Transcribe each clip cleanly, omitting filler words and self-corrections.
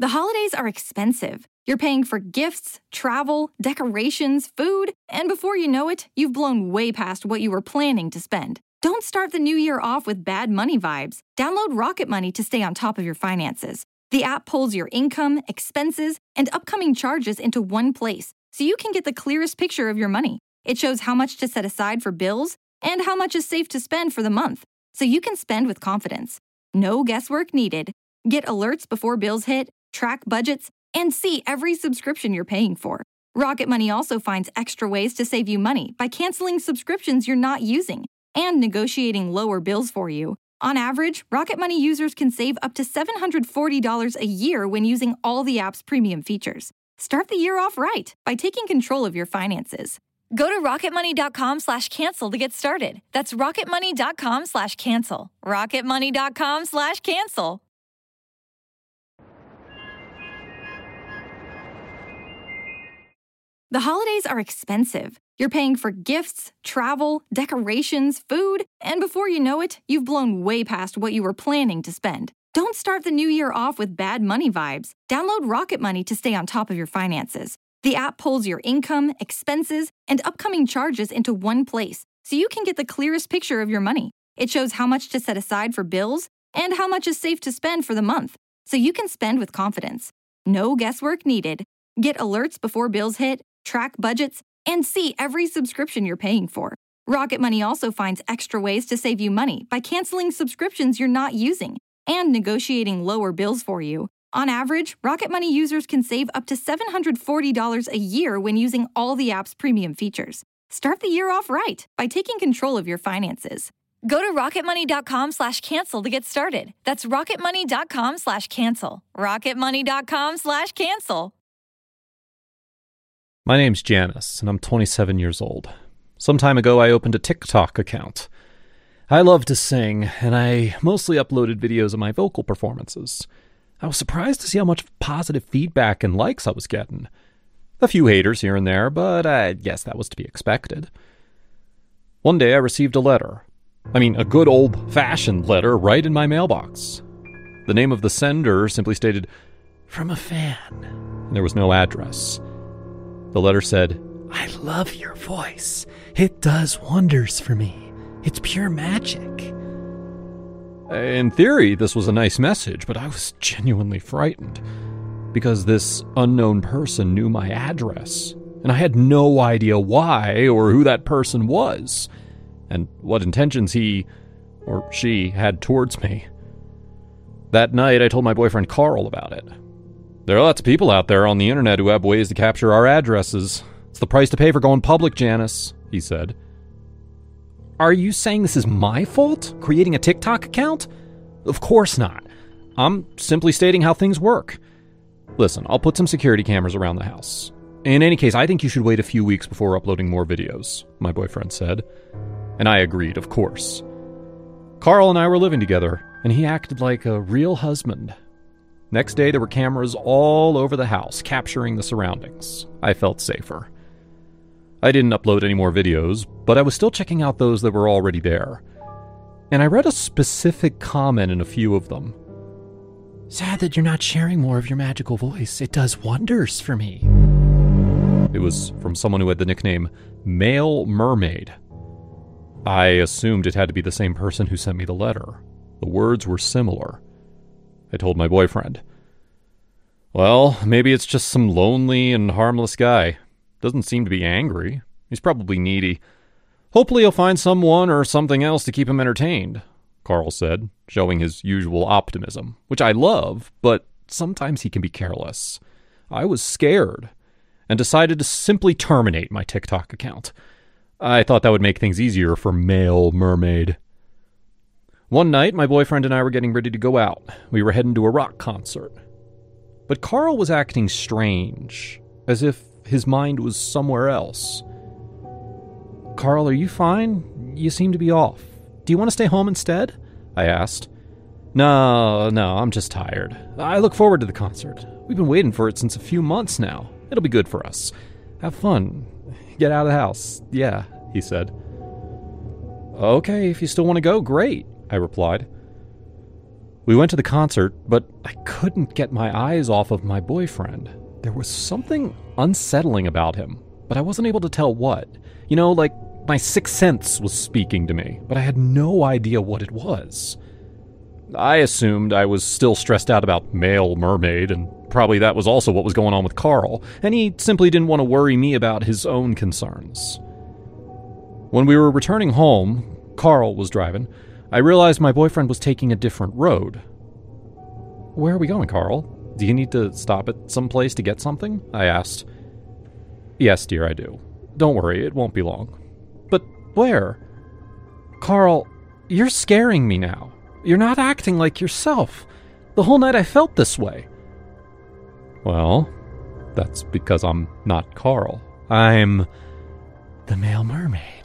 The holidays are expensive. You're paying for gifts, travel, decorations, food, and before you know it, you've blown way past what you were planning to spend. Don't start the new year off with bad money vibes. Download Rocket Money to stay on top of your finances. The app pulls your income, expenses, and upcoming charges into one place, so you can get the clearest picture of your money. It shows how much to set aside for bills and how much is safe to spend for the month, so you can spend with confidence. No guesswork needed. Get alerts before bills hit, track budgets, and see every subscription you're paying for. Rocket Money also finds extra ways to save you money by canceling subscriptions you're not using and negotiating lower bills for you. On average, Rocket Money users can save up to $740 a year when using all the app's premium features. Start the year off right by taking control of your finances. Go to rocketmoney.com/cancel to get started. That's rocketmoney.com/cancel. rocketmoney.com/cancel. The holidays are expensive. You're paying for gifts, travel, decorations, food, and before you know it, you've blown way past what you were planning to spend. Don't start the new year off with bad money vibes. Download Rocket Money to stay on top of your finances. The app pulls your income, expenses, and upcoming charges into one place, so you can get the clearest picture of your money. It shows how much to set aside for bills and how much is safe to spend for the month, so you can spend with confidence. No guesswork needed. Get alerts before bills hit, track budgets, and see every subscription you're paying for. Rocket Money also finds extra ways to save you money by canceling subscriptions you're not using and negotiating lower bills for you. On average, Rocket Money users can save up to $740 a year when using all the app's premium features. Start the year off right by taking control of your finances. Go to rocketmoney.com/cancel to get started. That's rocketmoney.com/cancel. rocketmoney.com/cancel. My name's Janice, and I'm 27 years old. Some time ago, I opened a TikTok account. I love to sing, and I mostly uploaded videos of my vocal performances. I was surprised to see how much positive feedback and likes I was getting. A few haters here and there, but I guess that was to be expected. One day, I received a letter. A good old-fashioned letter right in my mailbox. The name of the sender simply stated, "From a fan," and there was no address. The letter said, "I love your voice. It does wonders for me. It's pure magic." In theory, this was a nice message, but I was genuinely frightened because this unknown person knew my address, and I had no idea why or who that person was, and what intentions he or she had towards me. That night, I told my boyfriend Carl about it. "There are lots of people out there on the internet who have ways to capture our addresses. It's the price to pay for going public, Janice," he said. "Are you saying this is my fault, creating a TikTok account?" "Of course not. I'm simply stating how things work. Listen, I'll put some security cameras around the house. In any case, I think you should wait a few weeks before uploading more videos," my boyfriend said. And I agreed, of course. Carl and I were living together, and he acted like a real husband. Next day, there were cameras all over the house, capturing the surroundings. I felt safer. I didn't upload any more videos, but I was still checking out those that were already there. And I read a specific comment in a few of them. "Sad that you're not sharing more of your magical voice. It does wonders for me." It was from someone who had the nickname Male Mermaid. I assumed it had to be the same person who sent me the letter. The words were similar. I told my boyfriend. "Well, maybe it's just some lonely and harmless guy. Doesn't seem to be angry. He's probably needy. Hopefully he'll find someone or something else to keep him entertained," Carl said, showing his usual optimism, which I love, but sometimes he can be careless. I was scared and decided to simply terminate my TikTok account. I thought that would make things easier for Male Mermaid. One night, my boyfriend and I were getting ready to go out. We were heading to a rock concert. But Carl was acting strange, as if his mind was somewhere else. "Carl, are you fine? You seem to be off. Do you want to stay home instead?" I asked. No, I'm just tired. I look forward to the concert. We've been waiting for it since a few months now. It'll be good for us. Have fun. Get out of the house. Yeah," he said. "Okay, if you still want to go, great," I replied. We went to the concert, but I couldn't get my eyes off of my boyfriend. There was something unsettling about him, but I wasn't able to tell what. You know, like my sixth sense was speaking to me, but I had no idea what it was. I assumed I was still stressed out about Male Mermaid, and probably that was also what was going on with Carl, and he simply didn't want to worry me about his own concerns. When we were returning home, Carl was driving, I realized my boyfriend was taking a different road. "Where are we going, Carl? Do you need to stop at some place to get something?" I asked. "Yes, dear, I do. Don't worry, it won't be long." "But where?" "Carl, you're scaring me now. You're not acting like yourself. The whole night I felt this way." "Well, that's because I'm not Carl. I'm the Male Mermaid."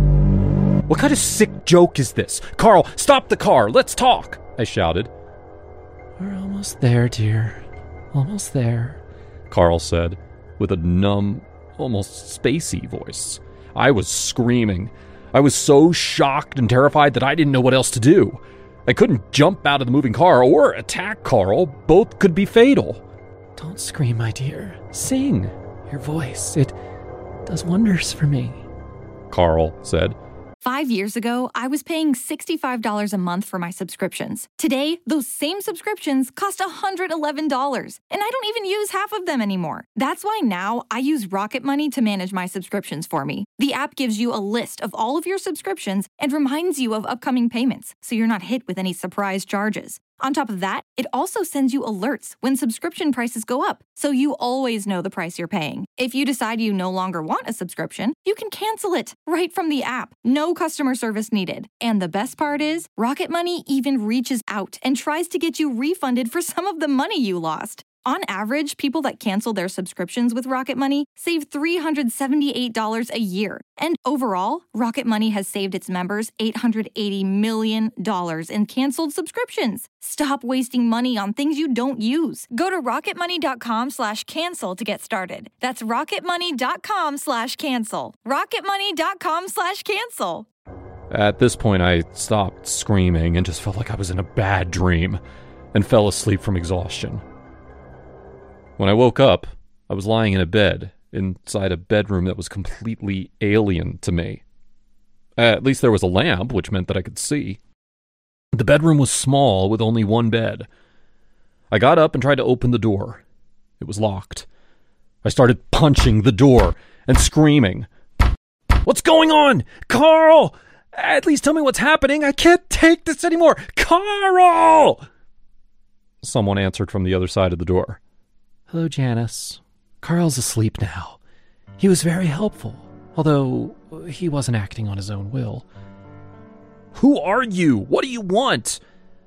"What kind of sick joke is this? Carl, stop the car! Let's talk!" I shouted. "We're almost there, dear. Almost there," Carl said, with a numb, almost spacey voice. I was screaming. I was so shocked and terrified that I didn't know what else to do. I couldn't jump out of the moving car or attack Carl. Both could be fatal. "Don't scream, my dear. Sing. Your voice, it does wonders for me," Carl said. 5 years ago, I was paying $65 a month for my subscriptions. Today, those same subscriptions cost $111, and I don't even use half of them anymore. That's why now I use Rocket Money to manage my subscriptions for me. The app gives you a list of all of your subscriptions and reminds you of upcoming payments, so you're not hit with any surprise charges. On top of that, it also sends you alerts when subscription prices go up, so you always know the price you're paying. If you decide you no longer want a subscription, you can cancel it right from the app. No customer service needed. And the best part is, Rocket Money even reaches out and tries to get you refunded for some of the money you lost. On average, people that cancel their subscriptions with Rocket Money save $378 a year. And overall, Rocket Money has saved its members $880 million in canceled subscriptions. Stop wasting money on things you don't use. Go to rocketmoney.com/cancel to get started. That's rocketmoney.com/cancel. rocketmoney.com/cancel. At this point, I stopped screaming and just felt like I was in a bad dream and fell asleep from exhaustion. When I woke up, I was lying in a bed, inside a bedroom that was completely alien to me. At least there was a lamp, which meant that I could see. The bedroom was small, with only one bed. I got up and tried to open the door. It was locked. I started punching the door and screaming. "What's going on? Carl! At least tell me what's happening. I can't take this anymore. Carl!" Someone answered from the other side of the door. "Hello, Janice. Carl's asleep now. He was very helpful, although he wasn't acting on his own will." "Who are you? What do you want?"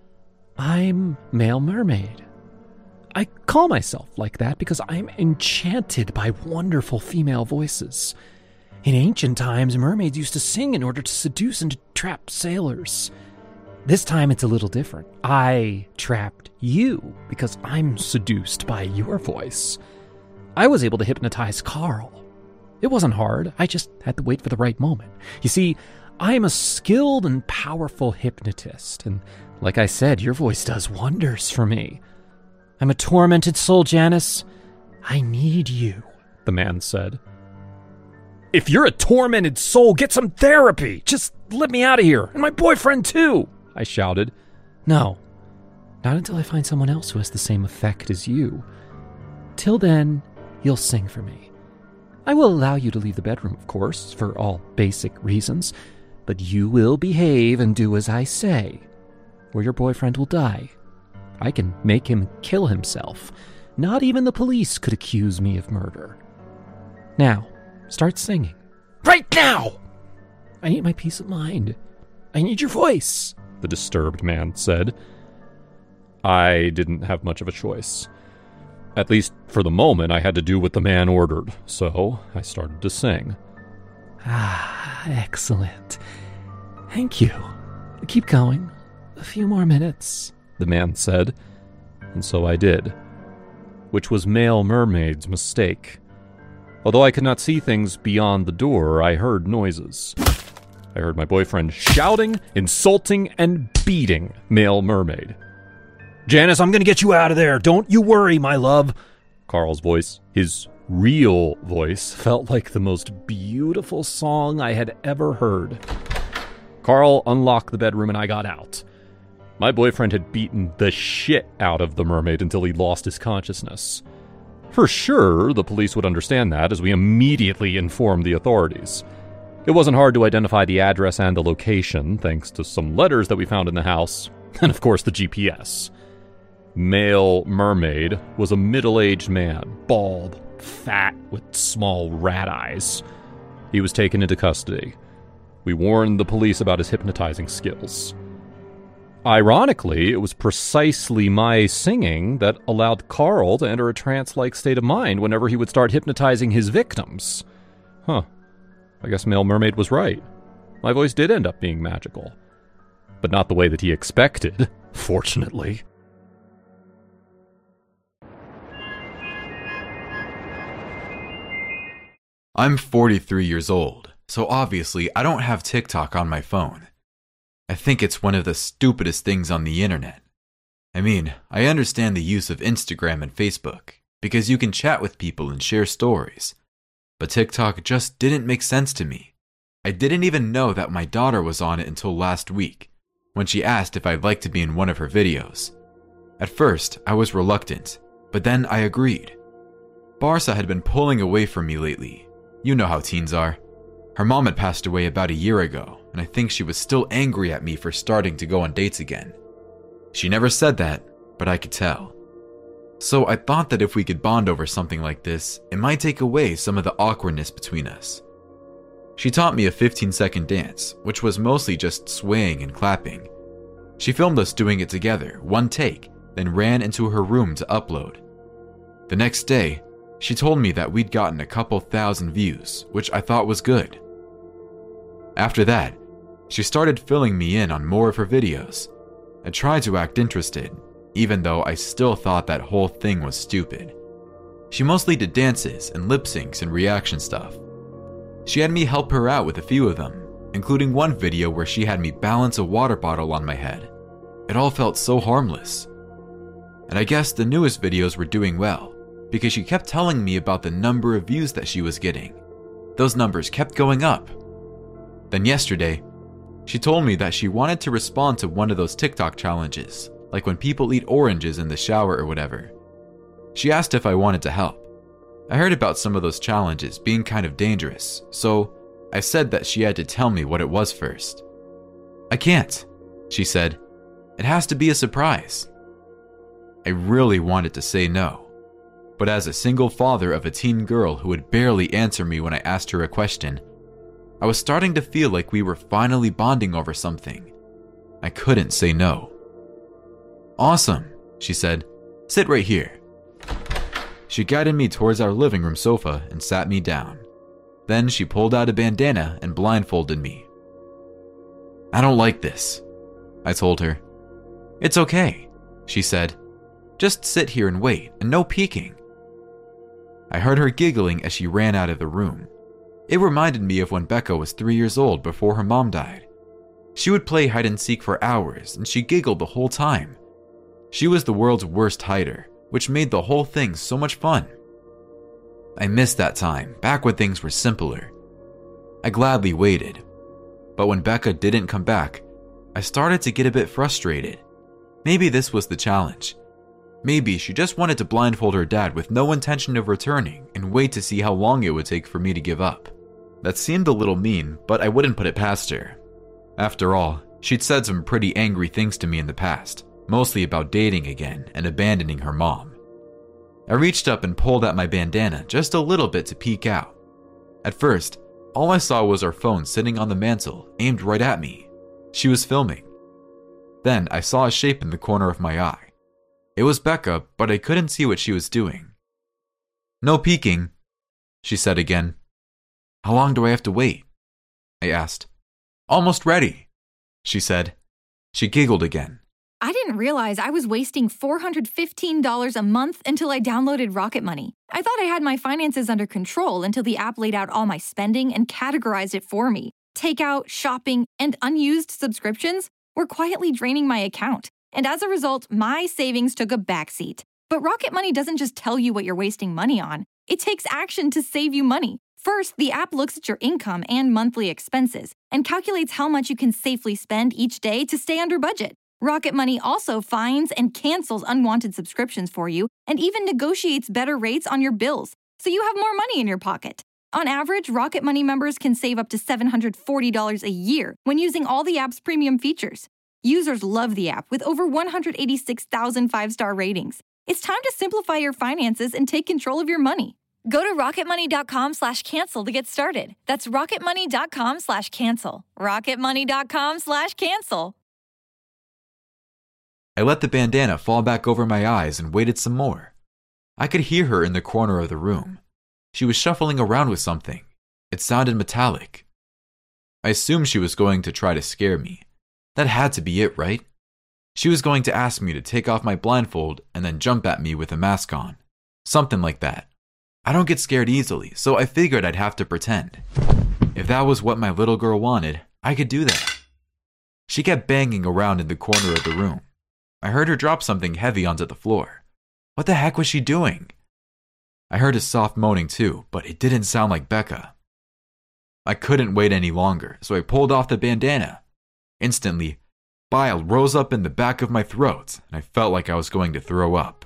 "I'm Male Mermaid. I call myself like that because I'm enchanted by wonderful female voices. In ancient times, mermaids used to sing in order to seduce and to trap sailors. This time it's a little different. I trapped you because I'm seduced by your voice. I was able to hypnotize Carl. It wasn't hard. I just had to wait for the right moment. You see, I am a skilled and powerful hypnotist, and like I said, your voice does wonders for me. I'm a tormented soul, Janice. I need you," the man said. "If you're a tormented soul, get some therapy. Just let me out of here, and my boyfriend too," I shouted. "No, not until I find someone else who has the same effect as you. Till then, you'll sing for me. I will allow you to leave the bedroom, of course, for all basic reasons, but you will behave and do as I say, or your boyfriend will die. I can make him kill himself. Not even the police could accuse me of murder. Now, start singing. Right now! I need my peace of mind. I need your voice," the disturbed man said. I didn't have much of a choice. At least for the moment, I had to do what the man ordered, so I started to sing. "Ah, excellent. Thank you. Keep going. A few more minutes," the man said. And so I did, which was Male Mermaid's mistake. Although I could not see things beyond the door, I heard noises. I heard my boyfriend shouting, insulting, and beating Male Mermaid. Janice, I'm going to get you out of there. Don't you worry, my love. Carl's voice, his real voice, felt like the most beautiful song I had ever heard. Carl unlocked the bedroom and I got out. My boyfriend had beaten the shit out of the mermaid until he lost his consciousness. For sure, the police would understand that, as we immediately informed the authorities. It wasn't hard to identify the address and the location, thanks to some letters that we found in the house, and of course the GPS. Male mermaid was a middle-aged man, bald, fat, with small rat eyes. He was taken into custody. We warned the police about his hypnotizing skills. Ironically, it was precisely my singing that allowed Carl to enter a trance-like state of mind whenever he would start hypnotizing his victims. Huh. I guess Male Mermaid was right. My voice did end up being magical. But not the way that he expected, fortunately. I'm 43 years old, so obviously I don't have TikTok on my phone. I think it's one of the stupidest things on the internet. I mean, I understand the use of Instagram and Facebook, because you can chat with people and share stories. But TikTok just didn't make sense to me. I didn't even know that my daughter was on it until last week, when she asked if I'd like to be in one of her videos. At first, I was reluctant, but then I agreed. Barca had been pulling away from me lately. You know how teens are. Her mom had passed away about a year ago, and I think she was still angry at me for starting to go on dates again. She never said that, but I could tell. So I thought that if we could bond over something like this, it might take away some of the awkwardness between us. She taught me a 15-second dance, which was mostly just swaying and clapping. She filmed us doing it together, one take, then ran into her room to upload. The next day, she told me that we'd gotten a couple thousand views, which I thought was good. After that, she started filling me in on more of her videos. I tried to act interested, even though I still thought that whole thing was stupid. She mostly did dances and lip syncs and reaction stuff. She had me help her out with a few of them, including one video where she had me balance a water bottle on my head. It all felt so harmless. And I guess the newest videos were doing well, because she kept telling me about the number of views that she was getting. Those numbers kept going up. Then yesterday, she told me that she wanted to respond to one of those TikTok challenges, like when people eat oranges in the shower or whatever. She asked if I wanted to help. I heard about some of those challenges being kind of dangerous, so I said that she had to tell me what it was first. I can't, she said. It has to be a surprise. I really wanted to say no, but as a single father of a teen girl who would barely answer me when I asked her a question, I was starting to feel like we were finally bonding over something. I couldn't say no. Awesome, she said. Sit right here. She guided me towards our living room sofa and sat me down. Then she pulled out a bandana and blindfolded me. I don't like this, I told her. It's okay, she said. Just sit here and wait, and no peeking. I heard her giggling as she ran out of the room. It reminded me of when Becca was 3 years old before her mom died. She would play hide and seek for hours, and she giggled the whole time. She was the world's worst hider, which made the whole thing so much fun. I missed that time, back when things were simpler. I gladly waited. But when Becca didn't come back, I started to get a bit frustrated. Maybe this was the challenge. Maybe she just wanted to blindfold her dad with no intention of returning and wait to see how long it would take for me to give up. That seemed a little mean, but I wouldn't put it past her. After all, she'd said some pretty angry things to me in the past, mostly about dating again and abandoning her mom. I reached up and pulled at my bandana just a little bit to peek out. At first, all I saw was her phone sitting on the mantle, aimed right at me. She was filming. Then I saw a shape in the corner of my eye. It was Becca, but I couldn't see what she was doing. No peeking, she said again. How long do I have to wait? I asked. Almost ready, she said. She giggled again. I didn't realize I was wasting $415 a month until I downloaded Rocket Money. I thought I had my finances under control until the app laid out all my spending and categorized it for me. Takeout, shopping, and unused subscriptions were quietly draining my account. And as a result, my savings took a backseat. But Rocket Money doesn't just tell you what you're wasting money on. It takes action to save you money. First, the app looks at your income and monthly expenses and calculates how much you can safely spend each day to stay under budget. Rocket Money also finds and cancels unwanted subscriptions for you and even negotiates better rates on your bills, so you have more money in your pocket. On average, Rocket Money members can save up to $740 a year when using all the app's premium features. Users love the app with over 186,000 five-star ratings. It's time to simplify your finances and take control of your money. Go to rocketmoney.com/cancel to get started. That's rocketmoney.com/cancel. rocketmoney.com/cancel. I let the bandana fall back over my eyes and waited some more. I could hear her in the corner of the room. She was shuffling around with something. It sounded metallic. I assumed she was going to try to scare me. That had to be it, right? She was going to ask me to take off my blindfold and then jump at me with a mask on. Something like that. I don't get scared easily, so I figured I'd have to pretend. If that was what my little girl wanted, I could do that. She kept banging around in the corner of the room. I heard her drop something heavy onto the floor. What the heck was she doing? I heard a soft moaning too, but it didn't sound like Becca. I couldn't wait any longer, so I pulled off the bandana. Instantly, bile rose up in the back of my throat, and I felt like I was going to throw up.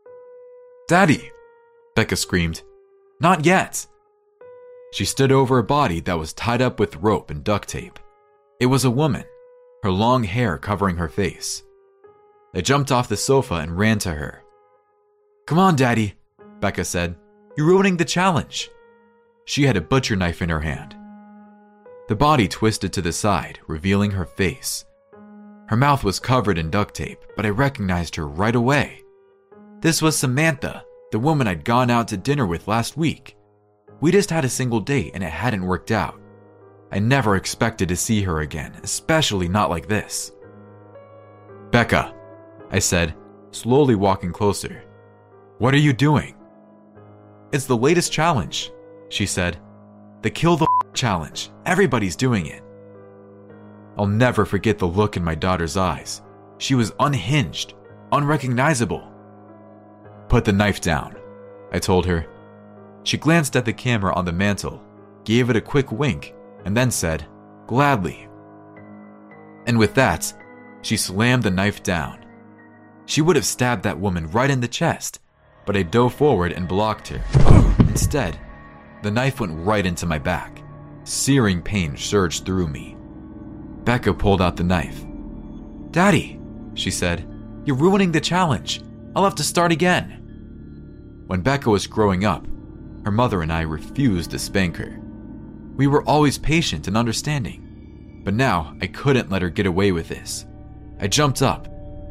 "Daddy!" Becca screamed. "Not yet!" She stood over a body that was tied up with rope and duct tape. It was a woman, her long hair covering her face. I jumped off the sofa and ran to her. "Come on, Daddy," Becca said. "You're ruining the challenge." She had a butcher knife in her hand. The body twisted to the side, revealing her face. Her mouth was covered in duct tape, but I recognized her right away. This was Samantha, the woman I'd gone out to dinner with last week. We just had a single date and it hadn't worked out. I never expected to see her again, especially not like this. "Becca," I said, slowly walking closer. "What are you doing?" "It's the latest challenge," she said. "The Kill the challenge. Everybody's doing it." I'll never forget the look in my daughter's eyes. She was unhinged, unrecognizable. "Put the knife down," I told her. She glanced at the camera on the mantle, gave it a quick wink, and then said, "Gladly." And with that, she slammed the knife down. She would have stabbed that woman right in the chest, but I dove forward and blocked her. Instead, the knife went right into my back. Searing pain surged through me. Becca pulled out the knife. "Daddy," she said, "you're ruining the challenge. I'll have to start again." When Becca was growing up, her mother and I refused to spank her. We were always patient and understanding, but now I couldn't let her get away with this. I jumped up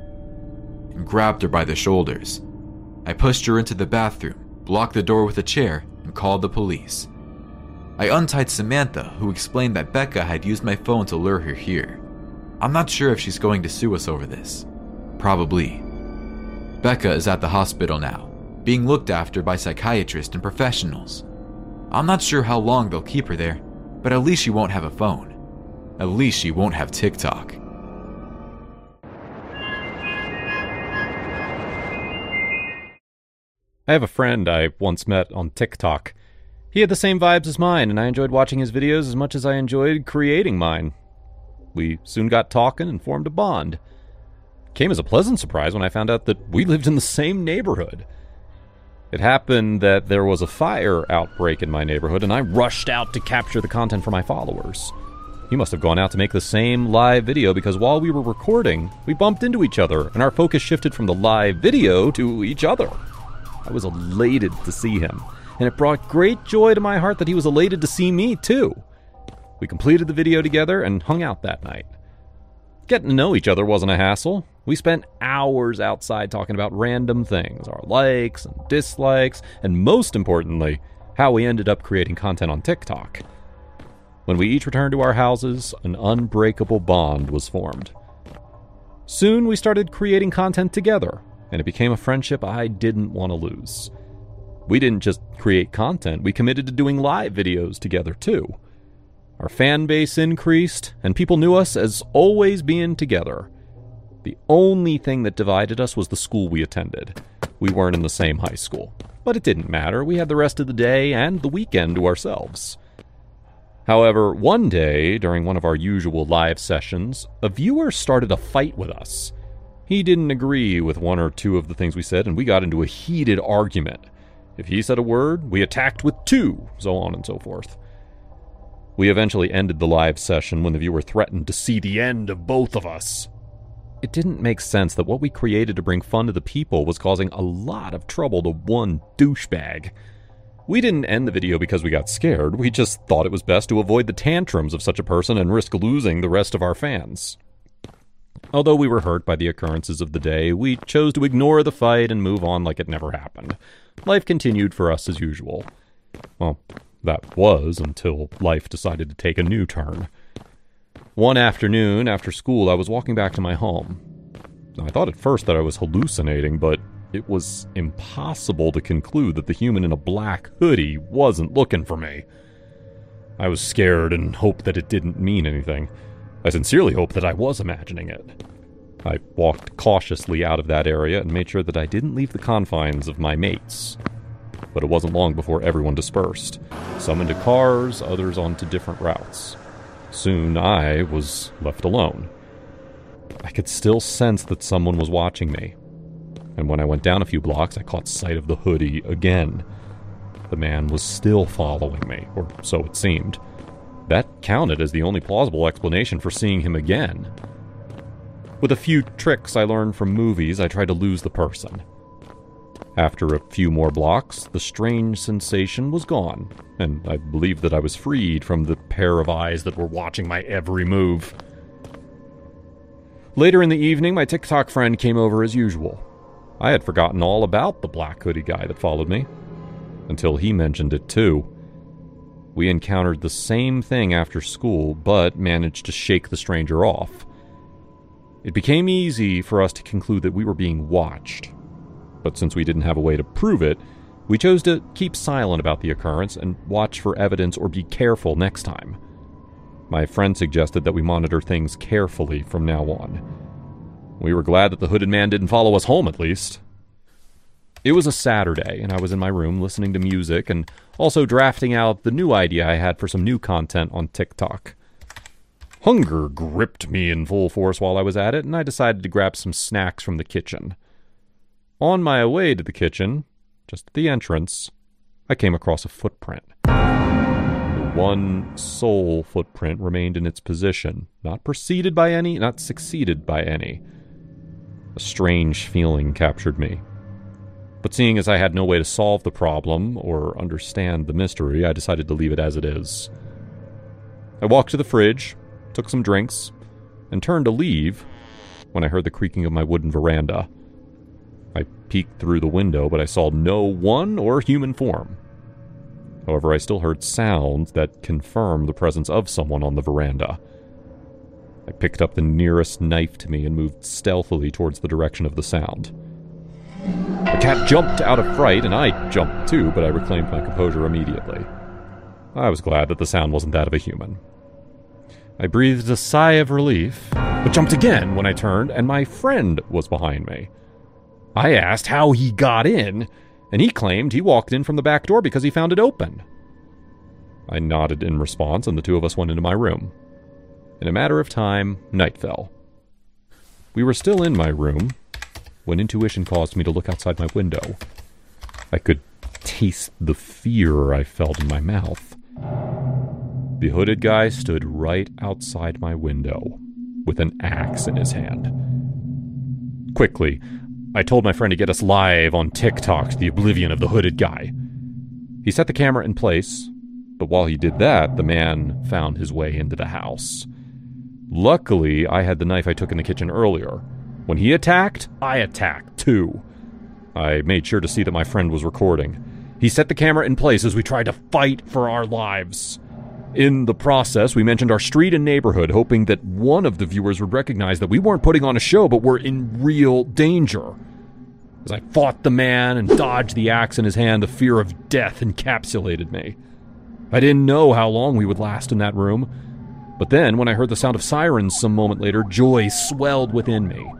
and grabbed her by the shoulders. I pushed her into the bathroom, blocked the door with a chair, and called the police. I untied Samantha, who explained that Becca had used my phone to lure her here. I'm not sure if she's going to sue us over this. Probably. Becca is at the hospital now, being looked after by psychiatrists and professionals. I'm not sure how long they'll keep her there, but at least she won't have a phone. At least she won't have TikTok. I have a friend I once met on TikTok. He had the same vibes as mine, and I enjoyed watching his videos as much as I enjoyed creating mine. We soon got talking and formed a bond. It came as a pleasant surprise when I found out that we lived in the same neighborhood. It happened that there was a fire outbreak in my neighborhood, and I rushed out to capture the content for my followers. He must have gone out to make the same live video because while we were recording, we bumped into each other, and our focus shifted from the live video to each other. I was elated to see him, and it brought great joy to my heart that he was elated to see me, too. We completed the video together and hung out that night. Getting to know each other wasn't a hassle. We spent hours outside talking about random things, our likes and dislikes, and most importantly, how we ended up creating content on TikTok. When we each returned to our houses, an unbreakable bond was formed. Soon we started creating content together, and it became a friendship I didn't want to lose. We didn't just create content, we committed to doing live videos together too. Our fan base increased, and people knew us as always being together. The only thing that divided us was the school we attended. We weren't in the same high school. But it didn't matter. We had the rest of the day and the weekend to ourselves. However, one day, during one of our usual live sessions, a viewer started a fight with us. He didn't agree with one or two of the things we said, and we got into a heated argument. If he said a word, we attacked with two, so on and so forth. We eventually ended the live session when the viewer threatened to see the end of both of us. It didn't make sense that what we created to bring fun to the people was causing a lot of trouble to one douchebag. We didn't end the video because we got scared, we just thought it was best to avoid the tantrums of such a person and risk losing the rest of our fans. Although we were hurt by the occurrences of the day, we chose to ignore the fight and move on like it never happened. Life continued for us as usual. Well, that was until life decided to take a new turn. One afternoon, after school, I was walking back to my home. I thought at first that I was hallucinating, but it was impossible to conclude that the human in a black hoodie wasn't looking for me. I was scared and hoped that it didn't mean anything. I sincerely hoped that I was imagining it. I walked cautiously out of that area and made sure that I didn't leave the confines of my mates. But it wasn't long before everyone dispersed. Some into cars, others onto different routes. Soon I was left alone. I could still sense that someone was watching me. And when I went down a few blocks, I caught sight of the hoodie again. The man was still following me, or so it seemed. That counted as the only plausible explanation for seeing him again. With a few tricks I learned from movies, I tried to lose the person. After a few more blocks, the strange sensation was gone, and I believed that I was freed from the pair of eyes that were watching my every move. Later in the evening, my TikTok friend came over as usual. I had forgotten all about the black hoodie guy that followed me, until he mentioned it too. We encountered the same thing after school, but managed to shake the stranger off. It became easy for us to conclude that we were being watched. But since we didn't have a way to prove it, we chose to keep silent about the occurrence and watch for evidence or be careful next time. My friend suggested that we monitor things carefully from now on. We were glad that the hooded man didn't follow us home, at least. It was a Saturday, and I was in my room listening to music and also drafting out the new idea I had for some new content on TikTok. Hunger gripped me in full force while I was at it, and I decided to grab some snacks from the kitchen. On my way to the kitchen, just at the entrance, I came across a footprint. The one sole footprint remained in its position, not preceded by any, not succeeded by any. A strange feeling captured me. But seeing as I had no way to solve the problem or understand the mystery, I decided to leave it as it is. I walked to the fridge, took some drinks, and turned to leave when I heard the creaking of my wooden veranda. I peeked through the window, but I saw no one or human form. However, I still heard sounds that confirmed the presence of someone on the veranda. I picked up the nearest knife to me and moved stealthily towards the direction of the sound. The cat jumped out of fright, and I jumped too, but I reclaimed my composure immediately. I was glad that the sound wasn't that of a human. I breathed a sigh of relief, but jumped again when I turned, and my friend was behind me. I asked how he got in, and he claimed he walked in from the back door because he found it open. I nodded in response, and the two of us went into my room. In a matter of time, night fell. We were still in my room when intuition caused me to look outside my window. I could taste the fear I felt in my mouth. The hooded guy stood right outside my window, with an axe in his hand. Quickly, I told my friend to get us live on TikTok to the oblivion of the hooded guy. He set the camera in place, but while he did that, the man found his way into the house. Luckily, I had the knife I took in the kitchen earlier. When he attacked, I attacked too. I made sure to see that my friend was recording. He set the camera in place as we tried to fight for our lives. In the process, we mentioned our street and neighborhood, hoping that one of the viewers would recognize that we weren't putting on a show, but were in real danger. As I fought the man and dodged the axe in his hand, the fear of death encapsulated me. I didn't know how long we would last in that room, but then, when I heard the sound of sirens some moment later, joy swelled within me.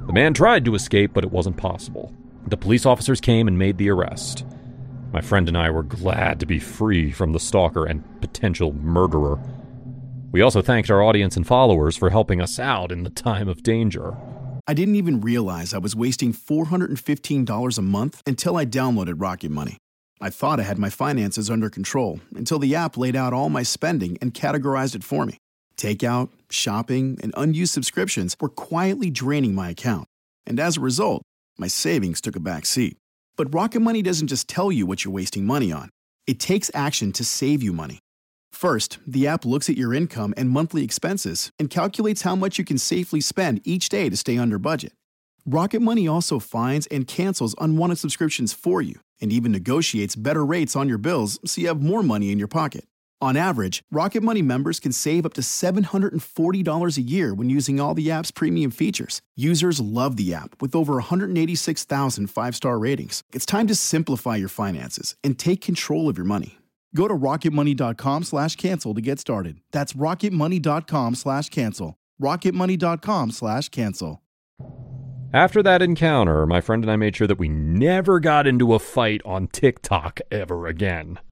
The man tried to escape, but it wasn't possible. The police officers came and made the arrest. My friend and I were glad to be free from the stalker and potential murderer. We also thanked our audience and followers for helping us out in the time of danger. I didn't even realize I was wasting $415 a month until I downloaded Rocket Money. I thought I had my finances under control until the app laid out all my spending and categorized it for me. Takeout, shopping, and unused subscriptions were quietly draining my account. And as a result, my savings took a back seat. But Rocket Money doesn't just tell you what you're wasting money on. It takes action to save you money. First, the app looks at your income and monthly expenses and calculates how much you can safely spend each day to stay under budget. Rocket Money also finds and cancels unwanted subscriptions for you and even negotiates better rates on your bills so you have more money in your pocket. On average, Rocket Money members can save up to $740 a year when using all the app's premium features. Users love the app with over 186,000 five-star ratings. It's time to simplify your finances and take control of your money. Go to rocketmoney.com/cancel to get started. That's rocketmoney.com/cancel. rocketmoney.com/cancel. After that encounter, my friend and I made sure that we never got into a fight on TikTok ever again.